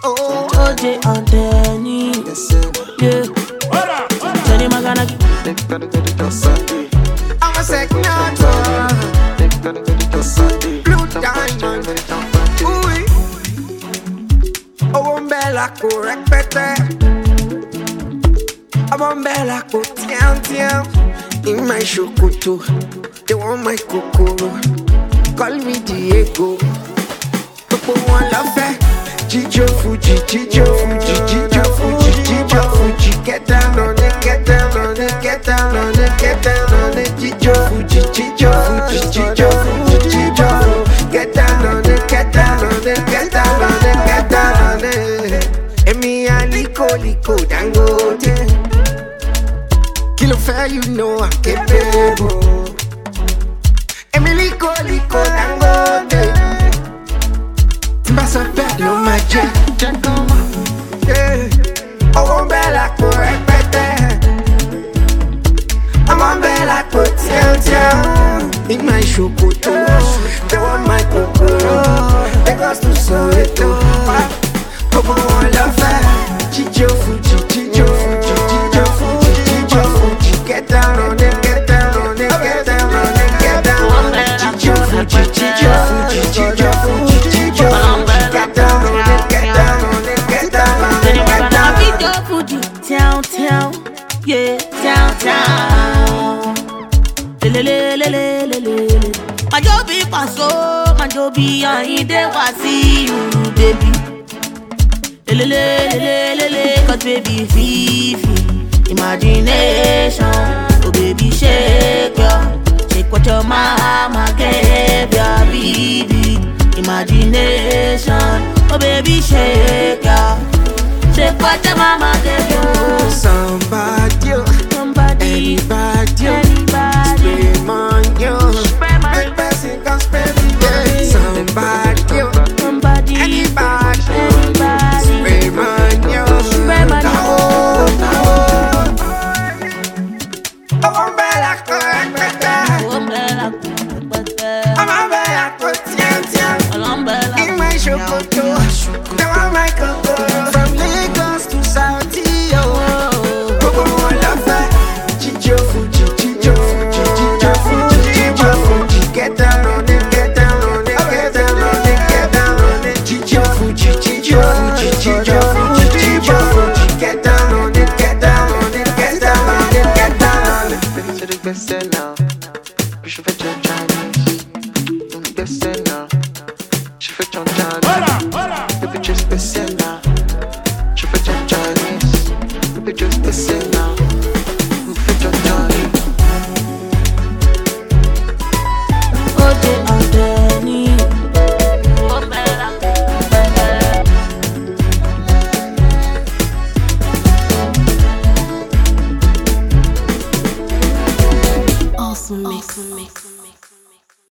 Oh, OJ Anthony. Yeah. Jenny Magana. I'm a second Blue Diamond. Ooh. Oh, bella correct better. I'm bella ko tiam. In my shokoto, they want my kokoro. Call me Diego. People want love it. Jijo Fuji, Jijo Fuji, Jijo Fuji, Jijo Fuji. Get down on it, get down on it, get down on it, get down on it. Jijo Fuji, Jijo Fuji, Jijo Fuji, Jijo Fuji. Get down on it, get down on it, get down on it, get down on it. Emi aliko liko dangote. Kilo fair, you know I'm capable. Emi liko dangote. Timba pet no magic. Yeah. Oh, bella ko repete. I'm on bella ko tiam. In my shokoto, they want my kokoro. They got to Soweto. People want love it. Jijo Fuji, Jijo Fuji, Jijo Fuji, Jijo Fuji. Get down on it, get down on it, get down on it, get down on it. Jijo Fuji, Jijo Fuji, Jijo Fuji, Jijo Fuji. Get down on it, get down on it, get down on it, get down on it. Jijo Fuji, town, yeah, town. Lelelelelelelele. Majobi paso, Majobi Ayinde Wasiu, baby. Lelelelelelele, cause baby Fifi, imagination. Oh baby shake what your mama gave ya, baby. Imagination. Oh baby shake what your mama gave you. Somebody, anybody, spray on you. Make person can spray me. Somebody, anybody, spray on you. I'm bella correct. I'm bella correct. In my shokoto, they want my kokoro. From Lagos to Saudi, people want love it. Jijo Fuji, Jijo Fuji, Jijo Fuji, Jijo Fuji. Get down on it, get down on it, get down on it, get down on it. Jijo Fuji, Jijo Fuji, Jijo Fuji, Jijo Fuji. Get down on it, get down on it, get down on it, get down on it. Baby, c'est le best-seller. Puis je fais ton Chinese. Best-seller. Je fais ton Chinese. Baby, just best-seller. Je fais ton Chinese. Baby, just best-seller.